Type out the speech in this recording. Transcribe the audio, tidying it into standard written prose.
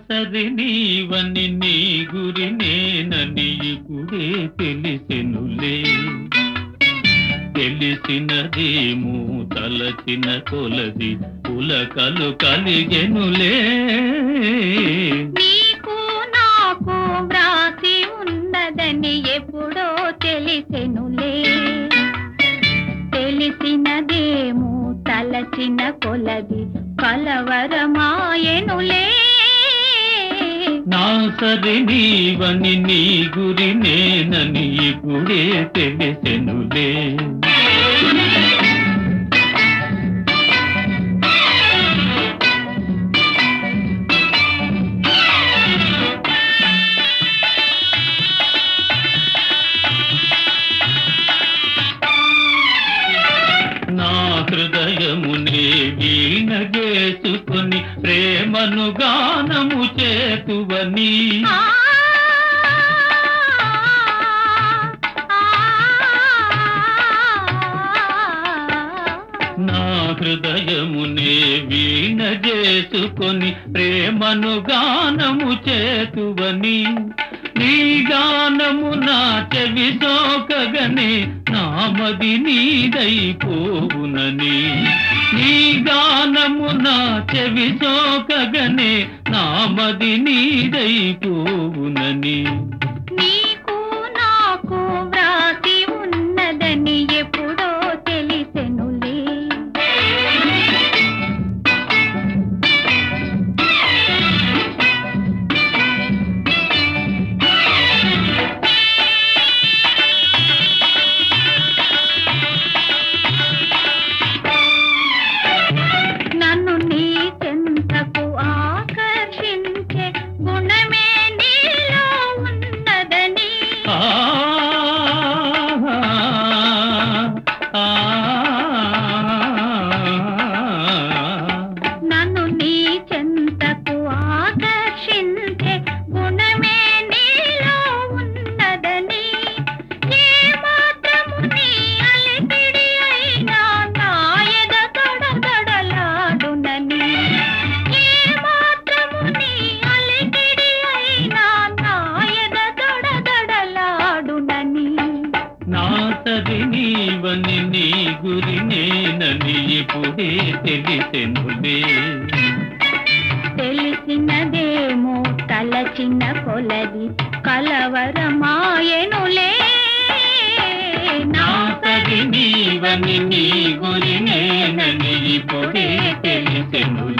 సరి నీవని నీ గురి నేనని ఇప్పుడే తెలిసెనులే. తెలిసినదేమో తలచిన కొలది పులకలు కలిగెనులే. నీకు నాకు వ్రాసి ఉన్నదని ఎప్పుడో తెలిసెనులే. తెలిసినదేమో తలచిన కొలది కలవరమాయెనులే. నా సరి నీవని నీ గురి నేనని ఇప్పుడే తెలిసెనులే. నా హృదయమునే వీణ చేసుకొని ప్రేమను గానము చేతువని. నా హృదయమునే వీణ చేసుకొని ప్రేమను గానము చేతువని. నీ గానము నా చెవి సోకగనే నామది నీదైపోవునని. నీ గానము నా చెవి సోకగనే నామది నీదైపోవునని. నీకు నాకు వ్రాసి ఉన్నదని ఎప్పుడో తెలిసెనులే. నన్ను నీ చెంతకు ఆకర్షించే గుణమే నీలో ఉన్నదని. నన్ను నీ చెంతకు ఆకర్షించే గుణమే నీలో ఉన్నదని. ఏ మాత్రము నీ అలికిడి అయినా నా ఎద తడతడలాడునని. ఏ మాత్రము నీ అలికిడి అయినా నా ఎద తడతడలాడునని. నా సరి నీవని నీ గురి నేనని ఇప్పుడే తెలిసెనులే. తెలిసినదేమో తలచిన కొలది కలవరమాయెనులే. నా సరి నీవని నీ గురి నేనని ఇప్పుడే తెలిసెనులే.